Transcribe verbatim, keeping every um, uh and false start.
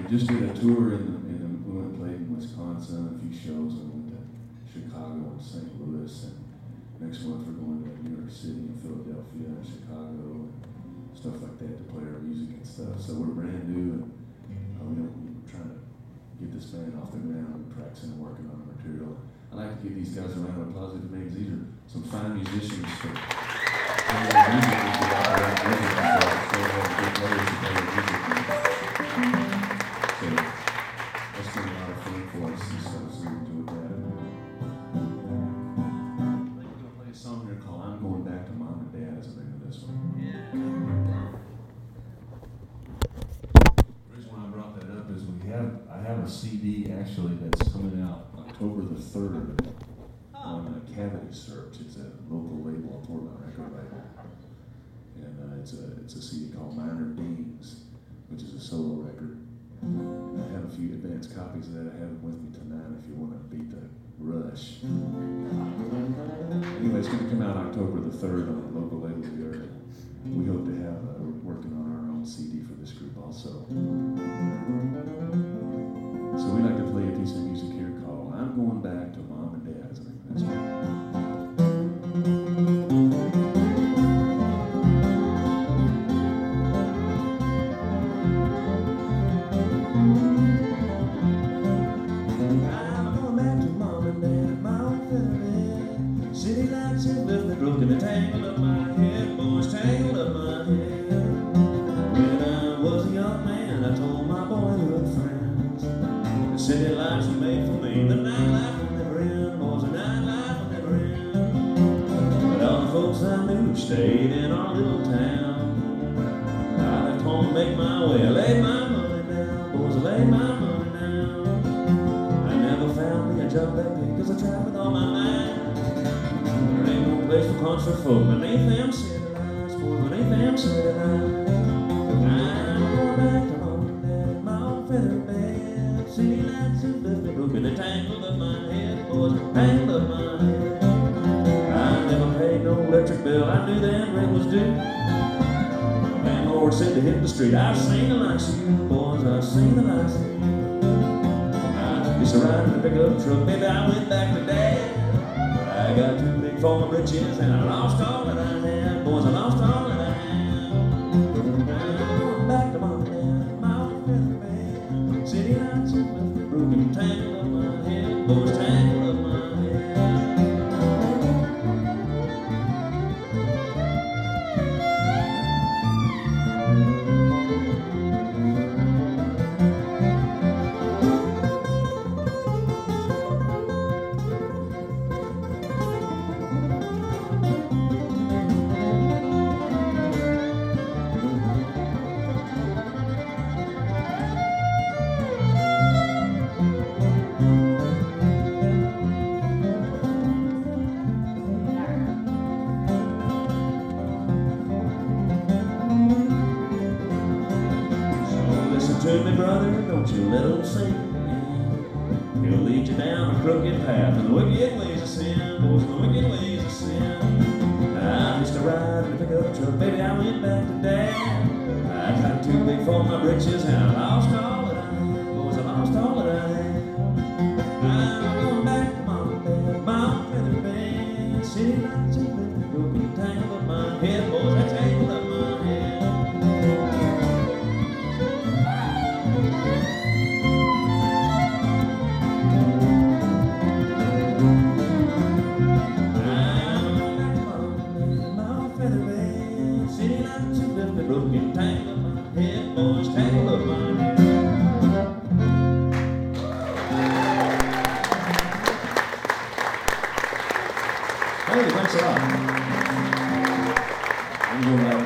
just did a tour in, in we went and played in Wisconsin, a few shows, and went to Chicago and Saint Louis, and next month we're going to New York City and Philadelphia and Chicago and stuff like that to play our music and stuff. So we're brand new, and uh, we don't, we're trying to get this band off the ground and practicing and working on the material. I like to give these guys a round of applause because these are some fine musicians. So, So that's been a lot of fun for us, and so, so we enjoyed that. We're going to play a song here called I'm Going Back to Mom and Dad as the name of this one. The reason why I brought that up is we have, I have a C D actually that's coming out October the third on uh, Cavity Search. It's a local label, a Portland record label. And uh, it's a it's a C D called Minor Beings, which is a solo record. I have a few advanced copies of that. I have them with me tonight if you want to beat the rush. Anyway, it's going to come out October the third on a local label here. We hope to have, uh, we're working on our own C D for this group also. So we'd like to play a piece of music here called I'm Going Back to Mom and Dad. I think that's right. Broken the tangle of my head, boys, tangled up my head. When I was a young man, I told my boyhood friends the city lights were made for me, the nightlife will never end, boys, the nightlife will never end. But all the folks I knew stayed in our little town. I left home to make my way, I laid my money down, boys, I laid my money down. I never found me a job that big, cause I tried with all my mind. Place for concert folk beneath them city lights, boy, beneath them city lights. I'm going back to mom and dad, my old feather bed. City lights have left me broken and tangled up my head, boys, tangled up my head. I never paid no electric bill, I knew that rent was due. The landlord said to hit the street, I've seen the likes of you, boys, I've seen the likes of you. I used to ride in a pickup truck, baby, I went back to dad. I got too big for my britches and I lost all that I had. Boys, I lost all that I had. I'm going back to mom and dad, my old feather bed. City lights have left me broken, tangled up my head. Boys, tangled up my to me, brother, don't you let him sing. He'll lead you down a crooked path and the wicked ways of sin, boys, the wicked ways of sin. I used to ride in a pickup truck, baby, I went back to dad. I got too big for my britches and I lost all that I had, boys, I lost all that I had. I'm going back to mom and dad, my feather bed. City lights have left me broken, tangled up my head, boys, I tangled up my head. Broken, tangled up my head, boys, tangled up my head. Hey, thanks a lot. I'm going back